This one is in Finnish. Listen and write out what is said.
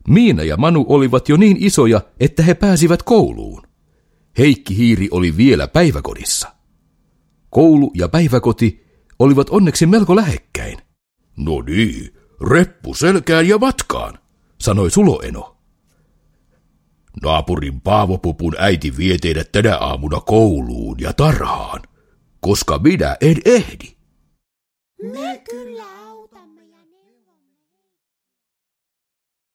Miina ja Manu olivat jo niin isoja, että he pääsivät kouluun. Heikki Hiiri oli vielä päiväkodissa. Koulu ja päiväkoti olivat onneksi melko lähekkäin. No niin, reppu selkään ja matkaan, sanoi Suloeno. Naapurin Paavopupun äiti vie teidät tänä aamuna kouluun ja tarhaan, koska minä en ehdi. Näkyy.